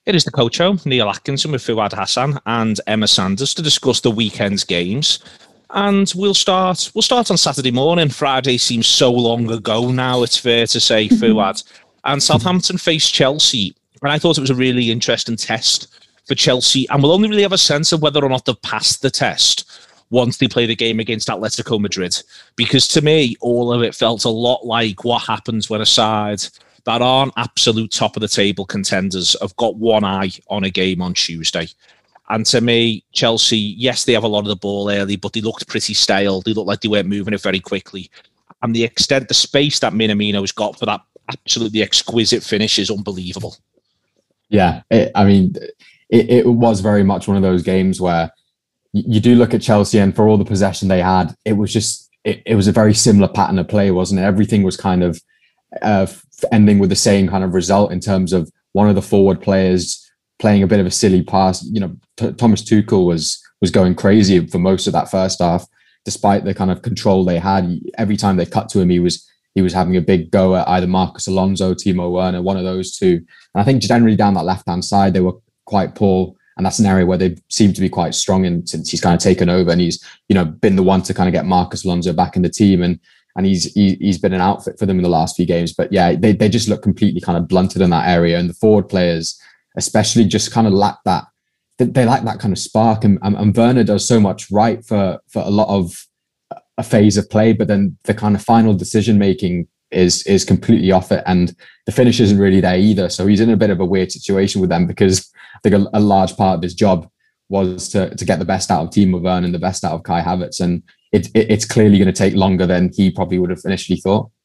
It is the coach show, Neil Atkinson with Fuad Hassan and Emma Sanders to discuss the weekend's games. And we'll start on Saturday morning. Friday seems so long ago now, it's fair to say, Fuad. And Southampton faced Chelsea. And I thought it was a really interesting test for Chelsea. And we'll only really have a sense of whether or not they've passed the test once they play the game against Atletico Madrid. Because to me, all of it felt a lot like what happens when a side that aren't absolute top of the table contenders have got one eye on a game on Tuesday. And to me, Chelsea, yes, they have a lot of the ball early, but they looked pretty stale. They looked like they weren't moving it very quickly. And the space that Minamino's got for that absolutely exquisite finish is unbelievable. Yeah, it was very much one of those games where you do look at Chelsea, and for all the possession they had, it was just, it was a very similar pattern of play, wasn't it? Everything was kind of ending with the same kind of result in terms of one of the forward players playing a bit of a silly pass. You know, Thomas Tuchel was going crazy for most of that first half, despite the kind of control they had. Every time they cut to him, he was having a big go at either Marcus Alonso, Timo Werner, one of those two. And I think generally down that left-hand side, they were quite poor. And that's an area where they seem to be quite strong in since he's kind of taken over, and he's, been the one to kind of get Marcus Alonso back in the team. And he's been an outfit for them in the last few games. But yeah, they just look completely kind of blunted in that area. And the forward players especially just kind of lack that. They lack that kind of spark. And Werner does so much right for a lot of a phase of play, but then the kind of final decision making is completely off it, and the finish isn't really there either. So he's in a bit of a weird situation with them, because I think a large part of his job was to get the best out of Timo Werner and the best out of Kai Havertz, and it's clearly going to take longer than he probably would have initially thought.